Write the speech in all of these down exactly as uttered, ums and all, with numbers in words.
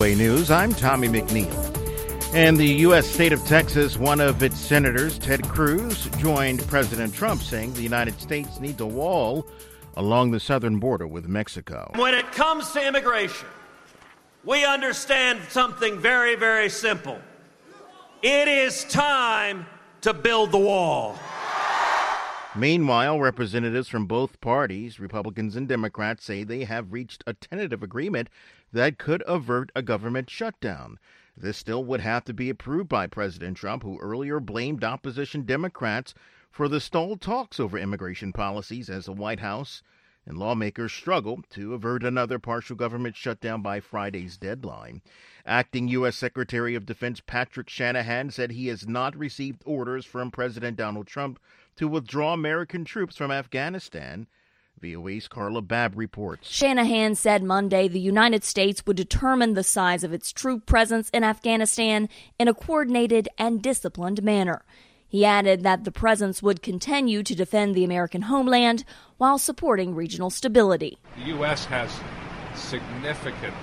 News, I'm Tommy McNeil. And the U S state of Texas, one of its senators, Ted Cruz, joined President Trump saying the United States needs a wall along the southern border with Mexico. When it comes to immigration, we understand something very, very simple. It is time to build the wall. Meanwhile, representatives from both parties, Republicans and Democrats, say they have reached a tentative agreement that could avert a government shutdown. This still would have to be approved by President Trump, who earlier blamed opposition Democrats for the stalled talks over immigration policies as the White House and lawmakers struggle to avert another partial government shutdown by Friday's deadline. Acting U S Secretary of Defense Patrick Shanahan said he has not received orders from President Donald Trump to withdraw American troops from Afghanistan. V O A's Carla Babb reports. Shanahan said Monday the United States would determine the size of its troop presence in Afghanistan in a coordinated and disciplined manner. He added that the presence would continue to defend the American homeland while supporting regional stability. The U S has significant,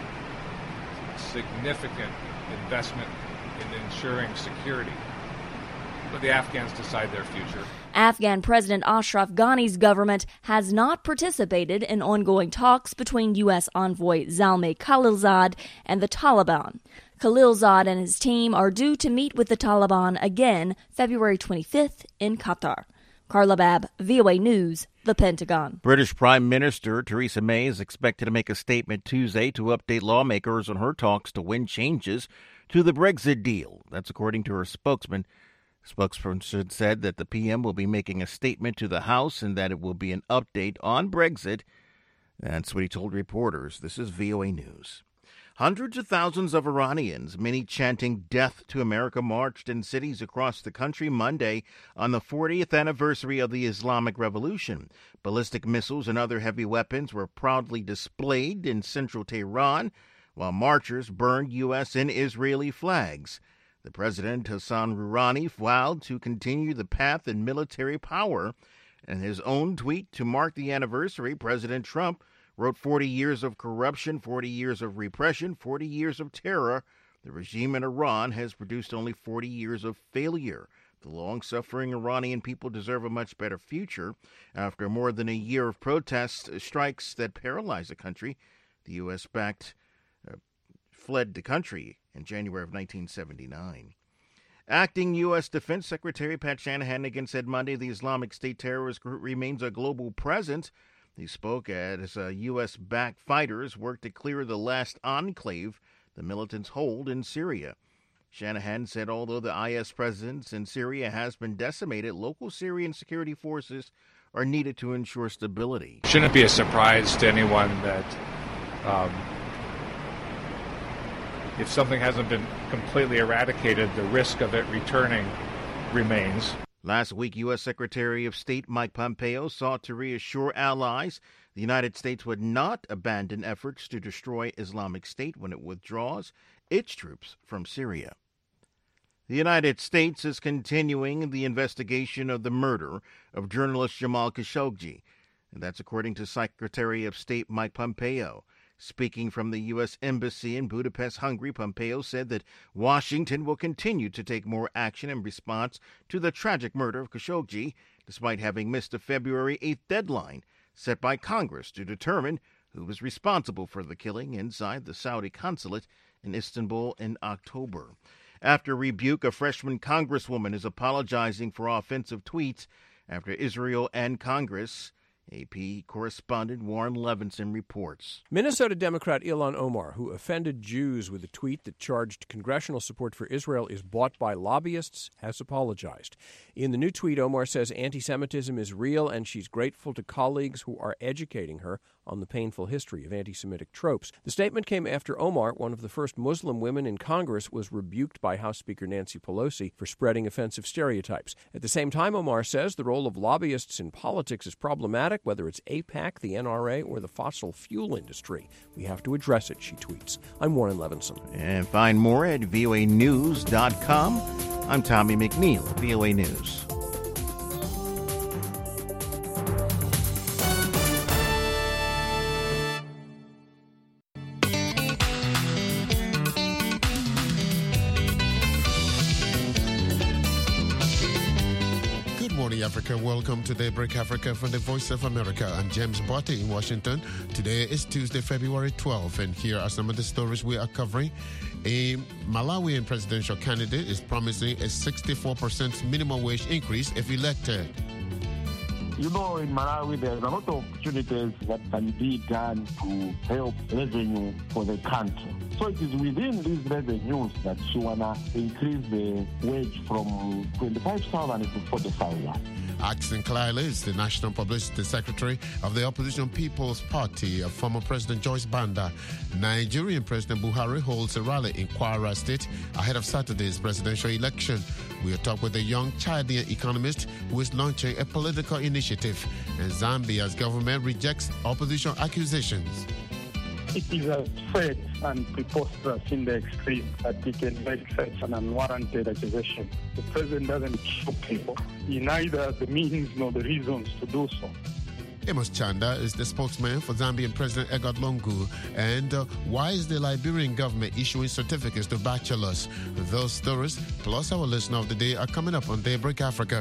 significant investment in ensuring security. Let the Afghans decide their future. Afghan President Ashraf Ghani's government has not participated in ongoing talks between U S envoy Zalmay Khalilzad and the Taliban. Khalilzad and his team are due to meet with the Taliban again February twenty-fifth in Qatar. Carla Babb, V O A News, The Pentagon. British Prime Minister Theresa May is expected to make a statement Tuesday to update lawmakers on her talks to win changes to the Brexit deal. That's according to her spokesman. Spokesperson said that the P M will be making a statement to the House and that it will be an update on Brexit. That's what he told reporters. This is V O A News. Hundreds of thousands of Iranians, many chanting "Death to America," marched in cities across the country Monday on the fortieth anniversary of the Islamic Revolution. Ballistic missiles and other heavy weapons were proudly displayed in central Tehran, while marchers burned U S and Israeli flags. The president, Hassan Rouhani, vowed to continue the path in military power. In his own tweet to mark the anniversary, President Trump wrote forty years of corruption, forty years of repression, forty years of terror. The regime in Iran has produced only forty years of failure. The long-suffering Iranian people deserve a much better future. After more than a year of protests, strikes that paralyzed the country, the U S-backed uh, fled the country in January of nineteen seventy-nine. Acting U S Defense Secretary Pat Shanahan again said Monday the Islamic State terrorist group remains a global presence. He spoke as uh, U S-backed fighters work to clear the last enclave the militants hold in Syria. Shanahan said although the I S presence in Syria has been decimated, local Syrian security forces are needed to ensure stability. Shouldn't be a surprise to anyone that um, if something hasn't been completely eradicated, the risk of it returning remains. Last week, U S Secretary of State Mike Pompeo sought to reassure allies the United States would not abandon efforts to destroy Islamic State when it withdraws its troops from Syria. The United States is continuing the investigation of the murder of journalist Jamal Khashoggi, and that's according to Secretary of State Mike Pompeo. Speaking from the U S Embassy in Budapest, Hungary, Pompeo said that Washington will continue to take more action in response to the tragic murder of Khashoggi, despite having missed the February eighth deadline set by Congress to determine who was responsible for the killing inside the Saudi consulate in Istanbul in October. After rebuke, a freshman congresswoman is apologizing for offensive tweets after Israel and Congress. A P correspondent Warren Levinson reports. Minnesota Democrat Ilhan Omar, who offended Jews with a tweet that charged congressional support for Israel is bought by lobbyists, has apologized. In the new tweet, Omar says anti-Semitism is real and she's grateful to colleagues who are educating her on the painful history of anti-Semitic tropes. The statement came after Omar, one of the first Muslim women in Congress, was rebuked by House Speaker Nancy Pelosi for spreading offensive stereotypes. At the same time, Omar says the role of lobbyists in politics is problematic, whether it's AIPAC, the N R A, or the fossil fuel industry. We have to address it, she tweets. I'm Warren Levinson. And find more at V O A news dot com. I'm Tommy McNeil, V O A News. Africa. Welcome to Daybreak Africa from the Voice of America. I'm James Botti in Washington. Today is Tuesday, February twelfth, and here are some of the stories we are covering. A Malawian presidential candidate is promising a sixty-four percent minimum wage increase if elected. You know, in Malawi, there's a lot of opportunities that can be done to help revenue for the country. So it is within these revenues that she want to increase the wage from twenty-five thousand to forty thousand. Axon Kalile is the National Publicity Secretary of the Opposition People's Party of former President Joyce Banda. Nigerian President Buhari holds a rally in Kwara State ahead of Saturday's presidential election. We'll talk with a young Chaldean economist who is launching a political initiative. And Zambia's government rejects opposition accusations. It is a threat and preposterous in the extreme that he can make such an unwarranted accusation. The president doesn't show people. He neither has the means nor the reasons to do so. Amos Chanda is the spokesman for Zambian President Edgar Lungu. And uh, why is the Liberian government issuing certificates to bachelors? Those stories, plus our listener of the day, are coming up on Daybreak Africa.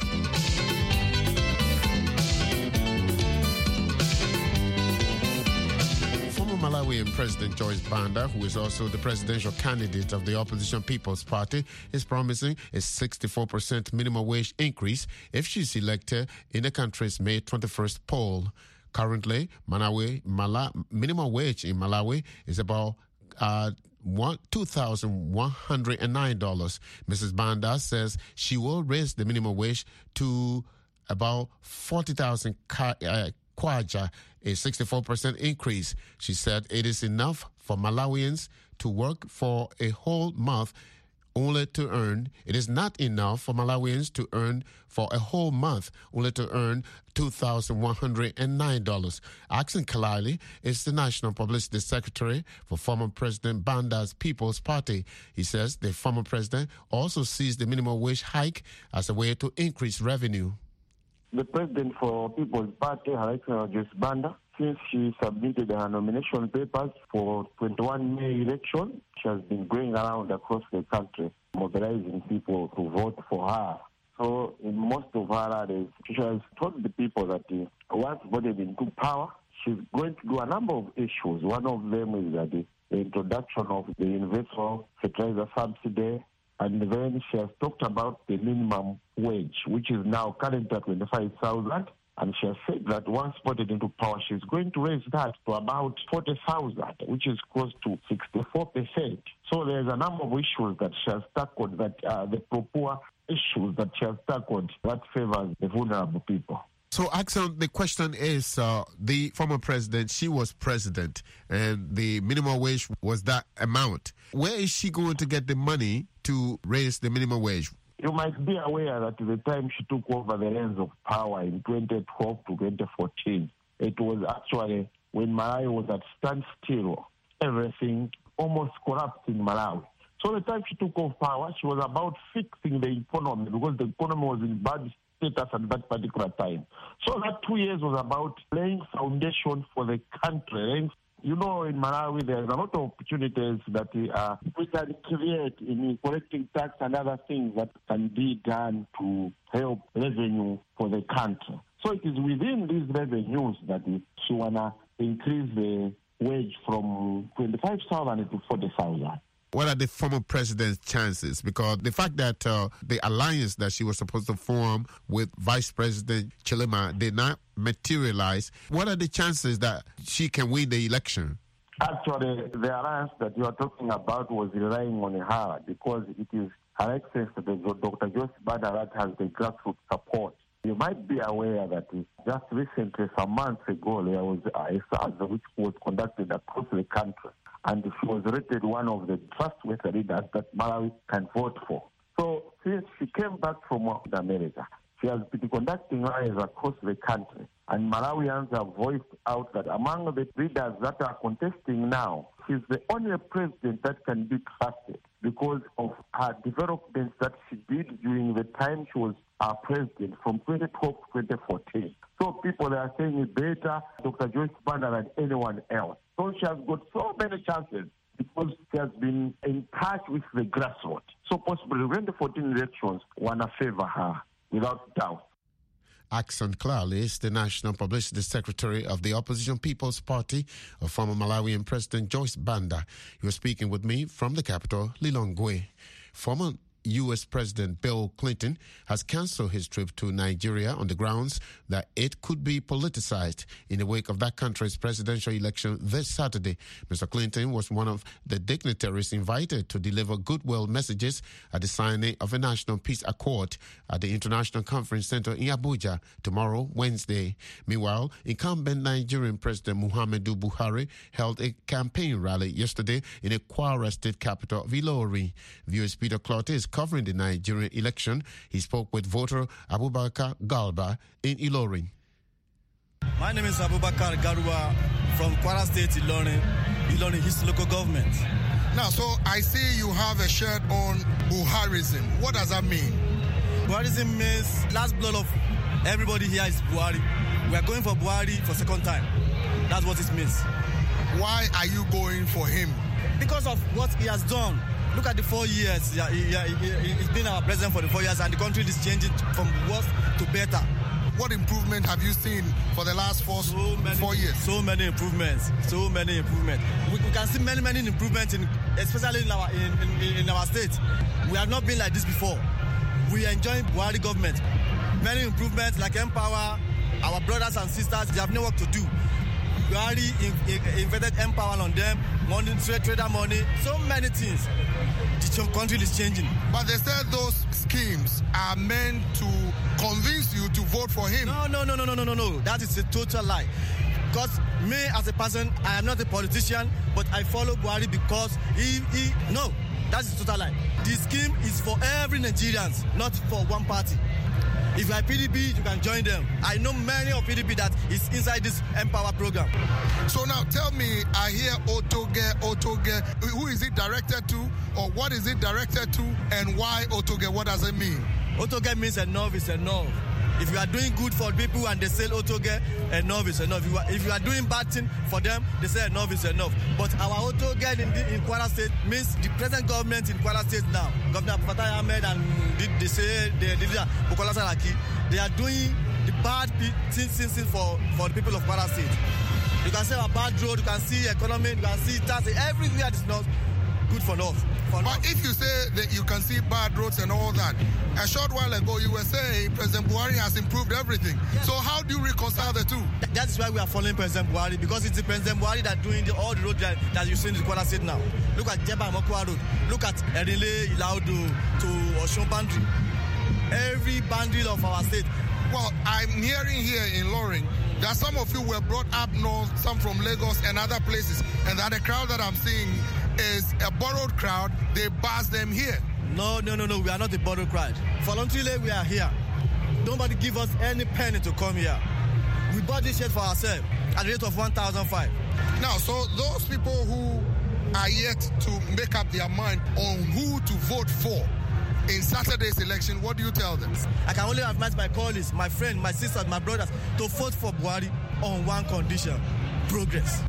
Malawian President Joyce Banda, who is also the presidential candidate of the Opposition People's Party, is promising a sixty-four percent minimum wage increase if she's elected in the country's May twenty-first poll. Currently, Malawi, Mala, minimum wage in Malawi is about uh, two thousand one hundred nine dollars. Missus Banda says she will raise the minimum wage to about forty thousand uh, kwacha, a sixty-four percent increase. She said it is enough for Malawians to work for a whole month only to earn. It is not enough for Malawians to earn for a whole month only to earn two thousand one hundred nine dollars. Axon Kalile is the National Publicity Secretary for former President Banda's People's Party. He says the former president also sees the minimum wage hike as a way to increase revenue. The president for People's Party, Her Excellency Joyce Banda, since she submitted her nomination papers for twenty-first May election, she has been going around across the country mobilizing people to vote for her. So in most of her rallies, she has told the people that uh, once voted into power, she's going to do a number of issues. One of them is that the, the introduction of the universal fertilizer subsidy. And then she has talked about the minimum wage, which is now currently at twenty-five thousand. And she has said that once voted into power, she's going to raise that to about forty thousand, which is close to sixty-four percent. So there's a number of issues that she has tackled, that uh, the poor issues that she has tackled that favors the vulnerable people. So, Axon, the question is, uh, the former president, she was president, and the minimum wage was that amount. Where is she going to get the money to raise the minimum wage? You might be aware that at the time she took over the reins of power in twenty twelve to twenty fourteen, it was actually when Malawi was at standstill, everything almost collapsed in Malawi. So the time she took over power, she was about fixing the economy because the economy was in bad status at that particular time. So that two years was about laying foundation for the country. You know, in Malawi, there's a lot of opportunities that uh, we can create in collecting tax and other things that can be done to help revenue for the country. So it is within these revenues that she want to increase the wage from twenty-five thousand to forty thousand. What are the former president's chances? Because the fact that uh, the alliance that she was supposed to form with Vice President Chilima did not materialize, what are the chances that she can win the election? Actually, the alliance that you are talking about was relying on her because it is Her Excellency Doctor Joyce Banda that has the grassroots support. You might be aware that just recently, some months ago, there was a survey which was conducted across the country, and she was rated one of the trustworthy leaders that Malawi can vote for. So since she came back from America, she has been conducting rallies across the country, and Malawians have voiced out that among the leaders that are contesting now, she's the only president that can be trusted because of her developments that she did during the time she was our president from twenty twelve to twenty fourteen. So people are saying it's better Doctor Joyce Banda than anyone else. So she has got so many chances because she has been in touch with the grassroots. So possibly when the fourteen elections want to favor her without doubt. Axon Klal is the National Publicity Secretary of the Opposition People's Party of former Malawian President Joyce Banda. He was speaking with me from the capital, Lilongwe. Former U S President Bill Clinton has cancelled his trip to Nigeria on the grounds that it could be politicized in the wake of that country's presidential election this Saturday. Mister Clinton was one of the dignitaries invited to deliver goodwill messages at the signing of a national peace accord at the International Conference Center in Abuja tomorrow, Wednesday. Meanwhile, incumbent Nigerian President Muhammadu Buhari held a campaign rally yesterday in the Kwara state capital of Ilorin. V O A's Peter Clotte is covering the Nigerian election. He spoke with voter Abubakar Galba in Ilorin. My name is Abubakar Garuba from Kwara State, Ilorin, Ilorin East Local Government. Now, so I see you have a shirt on Buharism. What does that mean? Buharism means last blood of everybody here is Buhari. We are going for Buhari for second time. That's what it means. Why are you going for him? Because of what he has done. Look at the four years. Yeah, he, he, he's been our president for the four years, and the country is changing from worse to better. What improvement have you seen for the last four, so many, four years? So many improvements. So many improvements. We, we can see many, many improvements, in, especially in our in, in, in our state. We have not been like this before. We are enjoying Buhari government. Many improvements like Empower. Our brothers and sisters, they have no work to do. Buhari invested Empower on them, money, trade, trader money, so many things. The country is changing. But they said those schemes are meant to convince you to vote for him. No, no, no, no, no, no, no, no. That is a total lie. Because me as a person, I am not a politician, but I follow Buhari because he, he, no, that is a total lie. The scheme is for every Nigerian, not for one party. If you are P D P, you can join them. I know many of P D P that is inside this Empower program. So now tell me, I hear Otoge, Otoge. Who is it directed to, or what is it directed to, and why Otoge? What does it mean? Otoge means enough is enough. If you are doing good for people and they say Otoge, enough is enough. If you, are, if you are doing bad thing for them, they say enough is enough. But our Otoge in, the, in Kwara State means the present government in Kwara State now, Governor Fatai Ahmed and they, they say they, they, Bukola Saraki, they are doing the bad things, things, things for, for the people of Kwara State. You can see our bad road, you can see economy, you can see tax, everywhere is not good for North. For but North. If you say that you can see bad roads and all that, a short while ago you were saying President Buhari has improved everything. Yes. So how do you reconcile the two? Th- that is why we are following President Buhari, because it's the President Buhari that doing the, all the roads that, that you see in the Kwara State now. Look at Jeba Mokwa Road. Look at Erile, Ilaudu to Oshun boundary. Every boundary of our state. Well, I'm hearing here in Loring that some of you were brought up north, some from Lagos and other places, and that the crowd that I'm seeing is a borrowed crowd. They bus them here. No, no, no, no. We are not a borrowed crowd. Voluntarily, we are here. Nobody give us any penny to come here. We bought this shirt for ourselves at the rate of one thousand five. Now, so those people who are yet to make up their mind on who to vote for in Saturday's election, what do you tell them? I can only advise my colleagues, my friends, my sisters, my brothers to vote for Buhari on one condition: progress.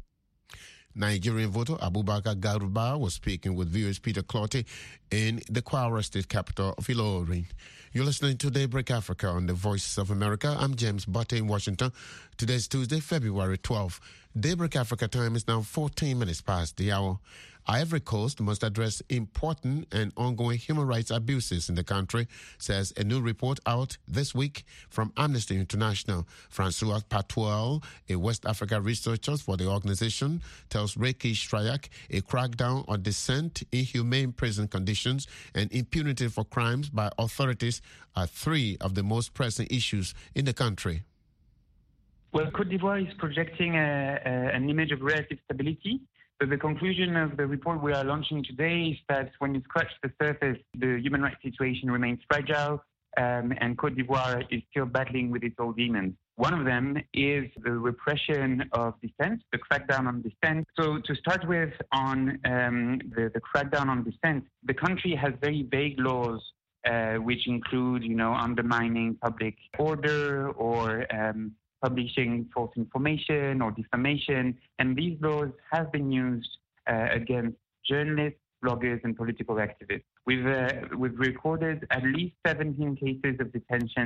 Nigerian voter Abubakar Garuba was speaking with V O A's Peter Clotte in the Kwara state capital of Ilorin. You're listening to Daybreak Africa on the Voices of America. I'm James Butte in Washington. Today's Tuesday, February twelfth. Daybreak Africa time is now fourteen minutes past the hour. Ivory Coast must address important and ongoing human rights abuses in the country, says a new report out this week from Amnesty International. Francois Patuel, a West Africa researcher for the organization, tells Reiki Shrayak a crackdown on dissent, inhumane prison conditions, and impunity for crimes by authorities are three of the most pressing issues in the country. Well, Côte d'Ivoire is projecting a, a, an image of relative stability. So the conclusion of the report we are launching today is that when you scratch the surface, the human rights situation remains fragile, um, and Côte d'Ivoire is still battling with its old demons. One of them is the repression of dissent, the crackdown on dissent. So to start with, on um, the, the crackdown on dissent, the country has very vague laws uh, which include, you know, undermining public order or um, publishing false information or defamation, and these laws have been used uh, against journalists, bloggers, and political activists. We've uh, we've recorded at least seventeen cases of detention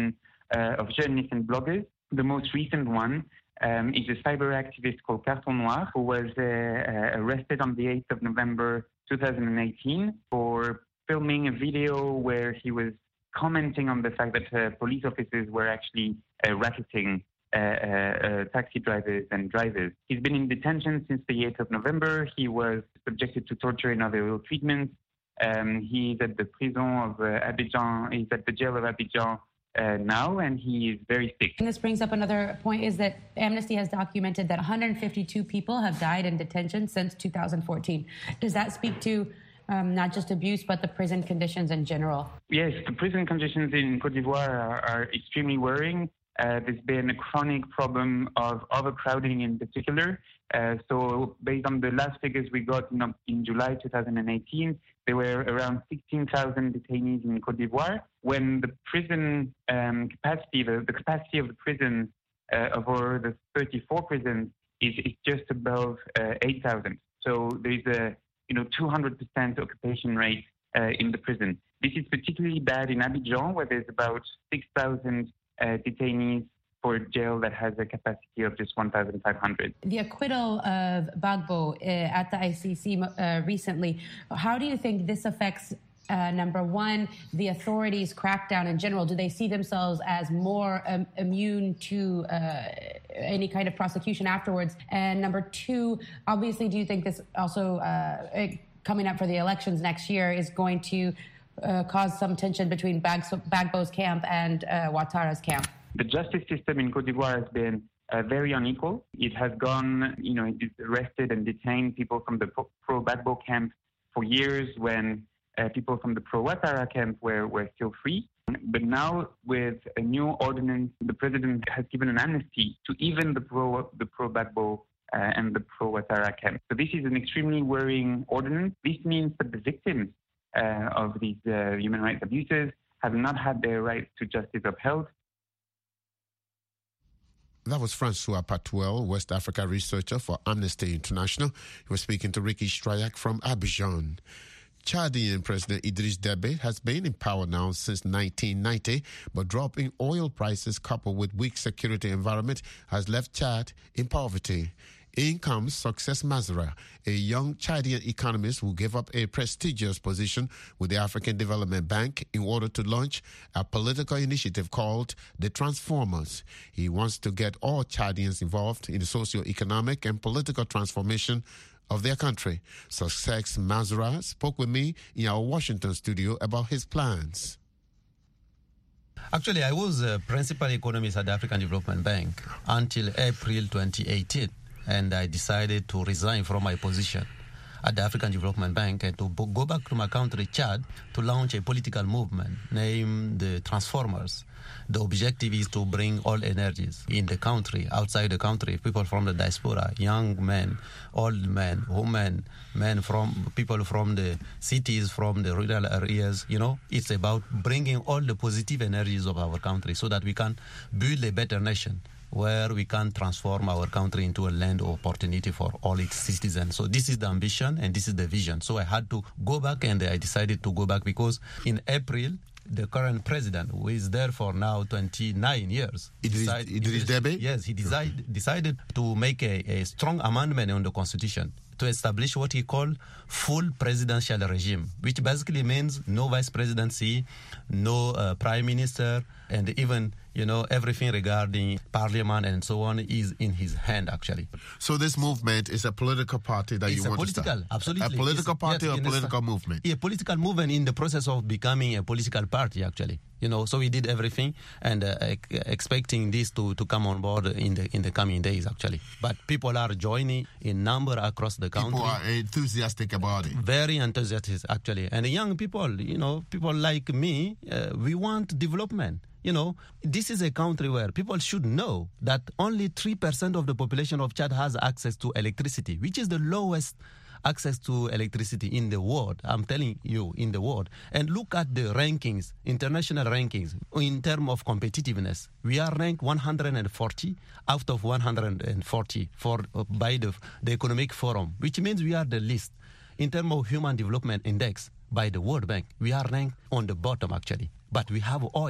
uh, of journalists and bloggers. The most recent one um, is a cyber activist called Carton Noir, who was uh, uh, arrested on the eighth of November two thousand eighteen for filming a video where he was commenting on the fact that uh, police officers were actually uh, racketing uh, uh, uh, taxi drivers and drivers. He's been in detention since the eighth of November. He was subjected to torture and other ill treatments. Um, he's at the prison of uh, Abidjan. He's at the jail of Abidjan uh, now, and he is very sick. And this brings up another point: is that Amnesty has documented that one hundred fifty-two people have died in detention since two thousand fourteen. Does that speak to Um, not just abuse, but the prison conditions in general? Yes, the prison conditions in Côte d'Ivoire are, are extremely worrying. Uh, there's been a chronic problem of overcrowding in particular. Uh, so based on the last figures we got in, in July two thousand eighteen, there were around sixteen thousand detainees in Côte d'Ivoire, when the prison um, capacity, the, the capacity of the prisons, uh, over the thirty-four prisons, is, is just above uh, eight thousand. So there's a you know, two hundred percent occupation rate uh, in the prison. This is particularly bad in Abidjan, where there's about six thousand uh, detainees for a jail that has a capacity of just one thousand five hundred. The acquittal of Gbagbo uh, at the I C C uh, recently, how do you think this affects, uh, number one, the authorities' crackdown in general? Do they see themselves as more um, immune to uh, any kind of prosecution afterwards? And number two, obviously, do you think this also, uh, coming up for the elections next year, is going to uh, cause some tension between Gbagbo's camp and uh, Ouattara's camp? The justice system in Côte d'Ivoire has been uh, very unequal. It has gone, you know, it arrested and detained people from the pro-Gbagbo camp for years, when uh, people from the pro-Ouattara camp were, were still free. But now, with a new ordinance, the president has given an amnesty to even the pro the pro-Gbagbo uh, and the pro-Ouattara camp. So this is an extremely worrying ordinance. This means that the victims uh, of these uh, human rights abuses have not had their right to justice upheld. That was Francois Patuel, West Africa researcher for Amnesty International. He was speaking to Ricky Strayak from Abidjan. Chadian President Idriss Déby has been in power now since nineteen ninety, but dropping oil prices coupled with weak security environment has left Chad in poverty. In comes Success Masra, a young Chadian economist who gave up a prestigious position with the African Development Bank in order to launch a political initiative called The Transformers. He wants to get all Chadians involved in the socio-economic and political transformation of their country. Success Masra spoke with me in our Washington studio about his plans. Actually, I was a principal economist at the African Development Bank until April twenty eighteen. And I decided to resign from my position at the African Development Bank and to go back to my country, Chad, to launch a political movement named the Transformers. The objective is to bring all energies in the country, outside the country, people from the diaspora, young men, old men, women, men from people from the cities, from the rural areas. You know, it's about bringing all the positive energies of our country so that we can build a better nation, where we can transform our country into a land of opportunity for all its citizens. So this is the ambition and this is the vision. So I had to go back, and I decided to go back because in April, the current president, who is there for now twenty-nine years, Idriss, Idriss Déby? Yes, he decided, decided to make a, a strong amendment on the constitution to establish what he called full presidential regime, which basically means no vice presidency, no uh, prime minister, and even, you know, everything regarding parliament and so on is in his hand, actually. So this movement is a political party that it's you want political, to start? Absolutely. A political it's, party yes, or a political movement? A political movement in the process of becoming a political party, actually. You know, so we did everything, and uh, expecting this to, to come on board in the in the coming days, actually. But people are joining in number across the country. People are enthusiastic about it. Very enthusiastic, actually. And the young people, you know, people like me, uh, we want development. You know, this is a country where people should know that only three percent of the population of Chad has access to electricity, which is the lowest access to electricity in the world. I'm telling you, in the world. And look at the rankings, international rankings, in terms of competitiveness. We are ranked one hundred forty out of one hundred forty for uh, by the, the Economic Forum, which means we are the least. In terms of Human Development Index by the World Bank, we are ranked on the bottom, actually. But we have oil.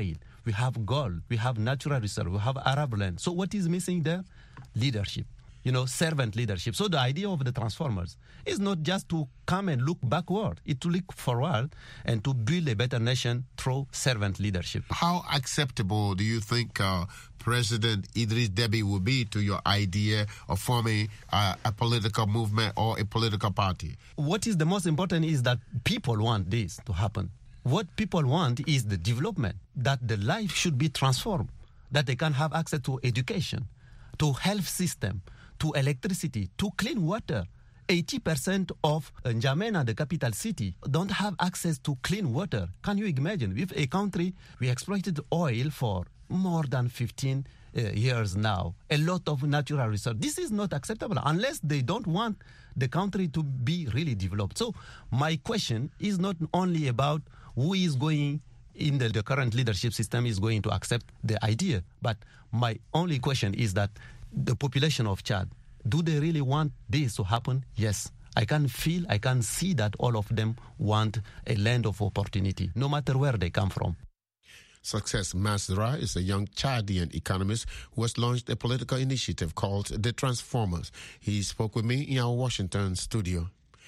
we have gold, we have natural resources, we have Arab land. So what is missing there? Leadership. You know, servant leadership. So the idea of the transformers is not just to come and look backward, it's to look forward and to build a better nation through servant leadership. How acceptable do you think uh, President Idris Deby will be to your idea of forming uh, a political movement or a political party? What is the most important is that people want this to happen. What people want is the development, that the life should be transformed, that they can have access to education, to health system, to electricity, to clean water. eighty percent of N'Djamena, the capital city, don't have access to clean water. Can you imagine? With a country, we exploited oil for more than fifteen uh, years now. A lot of natural resources. This is not acceptable unless they don't want the country to be really developed. So my question is not only about who is going in the, the current leadership system is going to accept the idea, but my only question is that the population of Chad, do they really want this to happen? Yes. I can feel, I can see that all of them want a land of opportunity, no matter where they come from. Success Masra is a young Chadian economist who has launched a political initiative called The Transformers. He spoke with me in our Washington studio.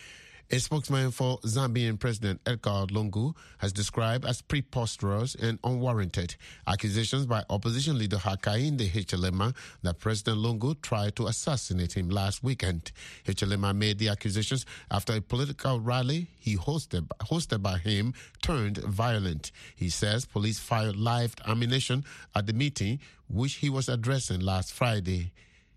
A spokesman for Zambian President Edgar Lungu has described as preposterous and unwarranted accusations by opposition leader Hakainde Hichilema that President Lungu tried to assassinate him last weekend. Hichilema made the accusations after a political rally he hosted, hosted by him turned violent. He says police fired live ammunition at the meeting which he was addressing last Friday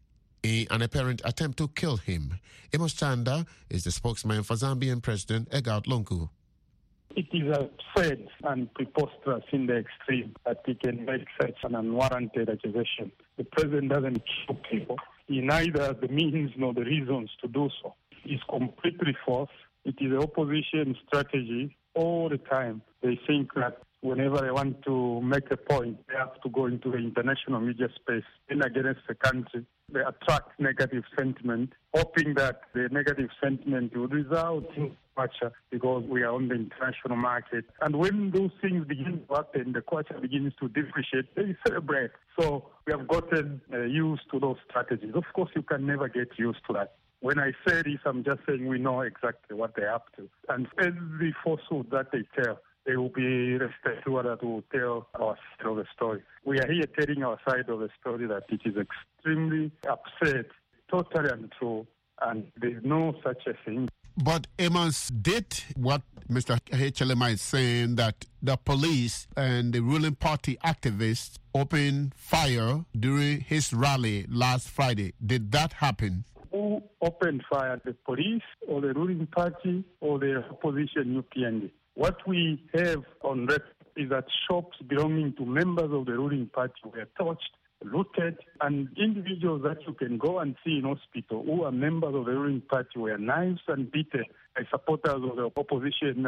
in an apparent attempt to kill him. Amos Chanda is the spokesman for Zambian President Edgar Lungu. It is absurd and preposterous in the extreme that he can make such an unwarranted accusation. The president doesn't kill people. He neither has the means nor the reasons to do so. It's completely false. It is the opposition strategy all the time. They think that whenever they want to make a point, they have to go into the international media space and against the country. They attract negative sentiment, hoping that the negative sentiment will result in Kwacha because we are on the international market. And when those things begin to happen, the Kwacha begins to depreciate, they celebrate. So we have gotten uh, used to those strategies. Of course, you can never get used to that. When I say this, I'm just saying we know exactly what they're up to. And every falsehood that they tell, they will be respected to tell our side of the story. We are here telling our side of the story that it is extremely upset, totally untrue, and there's no such a thing. But Amos, did what Mister Hichilema is saying, that the police and the ruling party activists opened fire during his rally last Friday, did that happen? Who opened fire, the police or the ruling party or the opposition U P N D? What we have on record is that shops belonging to members of the ruling party were touched, looted, and individuals that you can go and see in hospital who are members of the ruling party were knives and beaten by supporters of the opposition.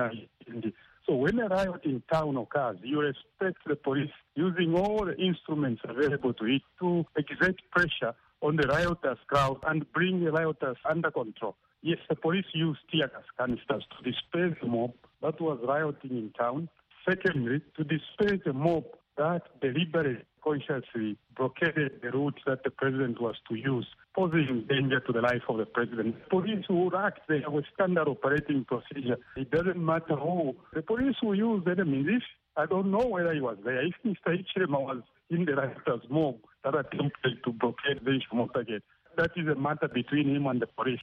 So when a riot in town occurs, you expect the police using all the instruments available to it to exert pressure on the rioters crowd and bring the rioters under control. Yes, the police used tear gas canisters to disperse the mob that was rioting in town. Secondly, to disperse the mob that deliberately, consciously blockaded the route that the president was to use, posing danger to the life of the president. Police who act, they have a standard operating procedure. It doesn't matter who. The police who use the means if I don't know whether he was there. If Mister Hichilema was in the rioters' mob that attempted to blockade the motorcade, that is a matter between him and the police.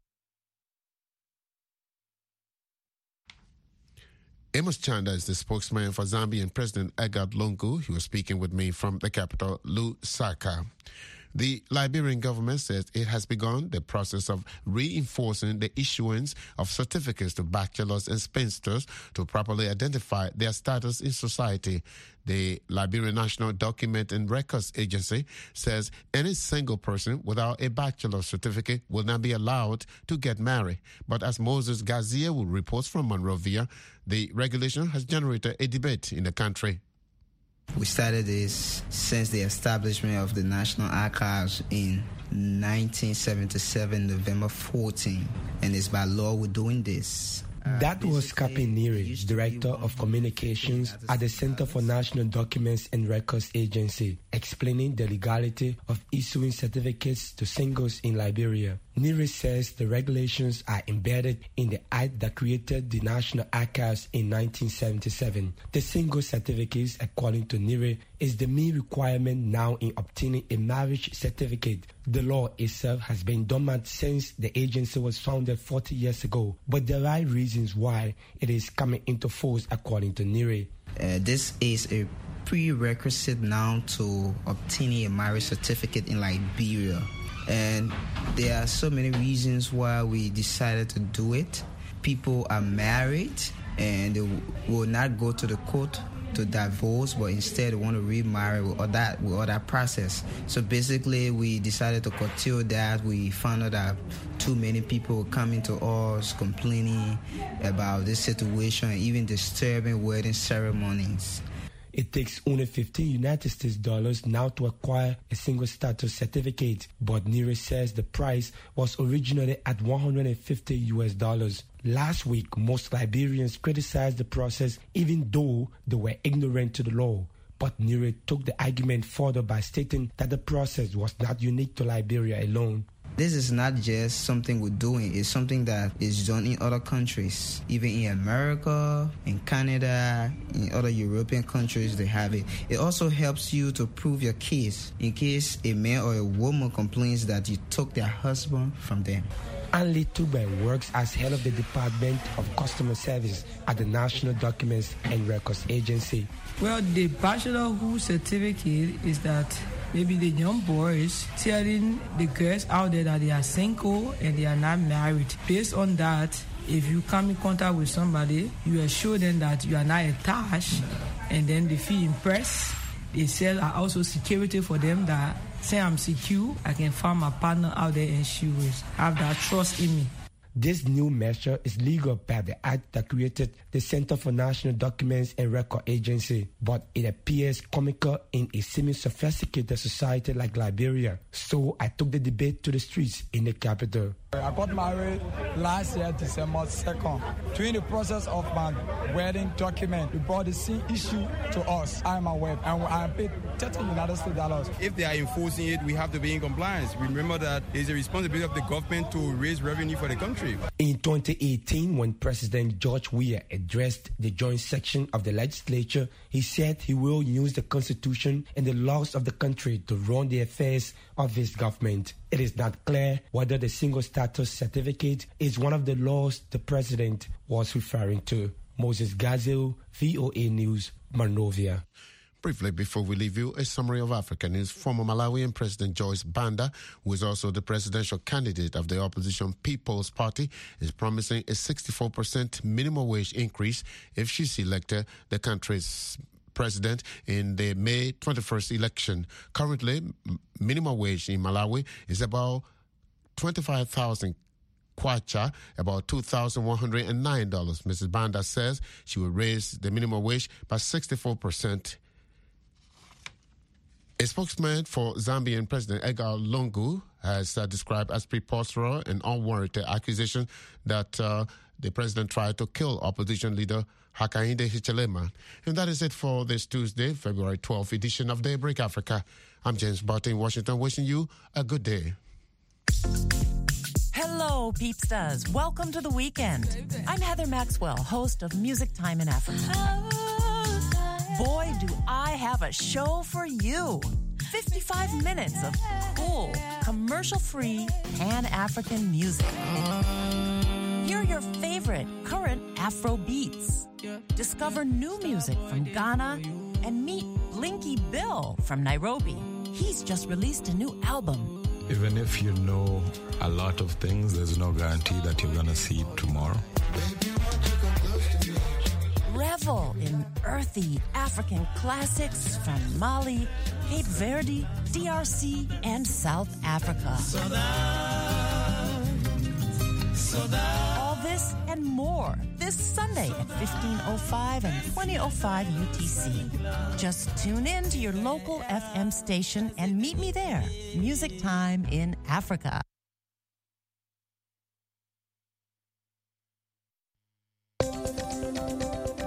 Amos Chanda is the spokesman for Zambian President Edgar Lungu. He was speaking with me from the capital, Lusaka. The Liberian government says it has begun the process of reinforcing the issuance of certificates to bachelors and spinsters to properly identify their status in society. The Liberian National Document and Records Agency says any single person without a bachelor's certificate will not be allowed to get married. But as Moses Gazia will report from Monrovia, the regulation has generated a debate in the country. We started this since the establishment of the National Archives in nineteen seventy-seven, November fourteenth, and it's by law we're doing this. That was Kapi Niri, Director of Communications at the Center for National Documents and Records Agency, explaining the legality of issuing certificates to singles in Liberia. Niri says the regulations are embedded in the act that created the National Archives in nineteen seventy-seven. The single certificates, according to Niri, is the main requirement now in obtaining a marriage certificate. The law itself has been dormant since the agency was founded forty years ago, but there are reasons why it is coming into force, according to Niri. Uh, this is a prerequisite now to obtaining a marriage certificate in Liberia. And there are so many reasons why we decided to do it. People are married and they will not go to the court to divorce, but instead want to remarry with all that with all that process. So basically, we decided to curtail that. We found out that too many people were coming to us complaining about this situation, even disturbing wedding ceremonies. It takes only fifteen United States dollars now to acquire a single status certificate, but Niri says the price was originally at one hundred fifty U S dollars. Last week, most Liberians criticized the process even though they were ignorant to the law. But Niri took the argument further by stating that the process was not unique to Liberia alone. This is not just something we're doing, it's something that is done in other countries. Even in America, in Canada, in other European countries, they have it. It also helps you to prove your case in case a man or a woman complains that you took their husband from them. Anli Tube works as head of the Department of Customer Service at the National Documents and Records Agency. Well, the bachelorhood certificate is that maybe the young boys telling the girls out there that they are single and they are not married. Based on that, if you come in contact with somebody, you assure them that you are not attached, and then they feel impressed. They say are also security for them, that say I'm secure, I can find my partner out there and she will have that trust in me. This new measure is legal by the act that created the Center for National Documents and Record Agency, but it appears comical in a semi-sophisticated society like Liberia. So I took the debate to the streets in the capital. I got married last year, December second. During the process of my wedding document, we brought the same issue to us. I'm aware, and I paid thirty United States dollars. If they are enforcing it, we have to be in compliance. Remember that it's a responsibility of the government to raise revenue for the country. In twenty eighteen, when President George Weah addressed the joint section of the legislature, he said he will use the Constitution and the laws of the country to run the affairs of his government. It is not clear whether the single status certificate is one of the laws the president was referring to. Moses Gazel, V O A News, Monrovia. Briefly, before we leave you, a summary of African news. Former Malawian President Joyce Banda, who is also the presidential candidate of the opposition People's Party, is promising a sixty-four percent minimum wage increase if she's elected the country's president in the May twenty-first election. Currently, minimum wage in Malawi is about twenty-five thousand kwacha, about two thousand one hundred nine dollars. Missus Banda says she will raise the minimum wage by sixty-four percent. A spokesman for Zambian President Edgar Lungu has uh, described as preposterous and unwarranted accusation that uh, the president tried to kill opposition leader Hakainde Hichilema. And that is it for this Tuesday, February twelfth edition of Daybreak Africa. I'm James Barton in Washington, wishing you a good day. Hello, Peepsters. Welcome to the weekend. I'm Heather Maxwell, host of Music Time in Africa. Boy, do I have a show for you. fifty-five minutes of cool, commercial-free, Pan-African music. Hear your favorite current Afro beats. Discover new music from Ghana and meet Blinky Bill from Nairobi. He's just released a new album. Even if you know a lot of things, there's no guarantee that you're going to see it tomorrow. Revel in earthy African classics from Mali, Cape Verde, D R C, and South Africa. All this and more this Sunday at fifteen oh five and twenty oh five U T C. Just tune in to your local F M station and meet me there. Music Time in Africa.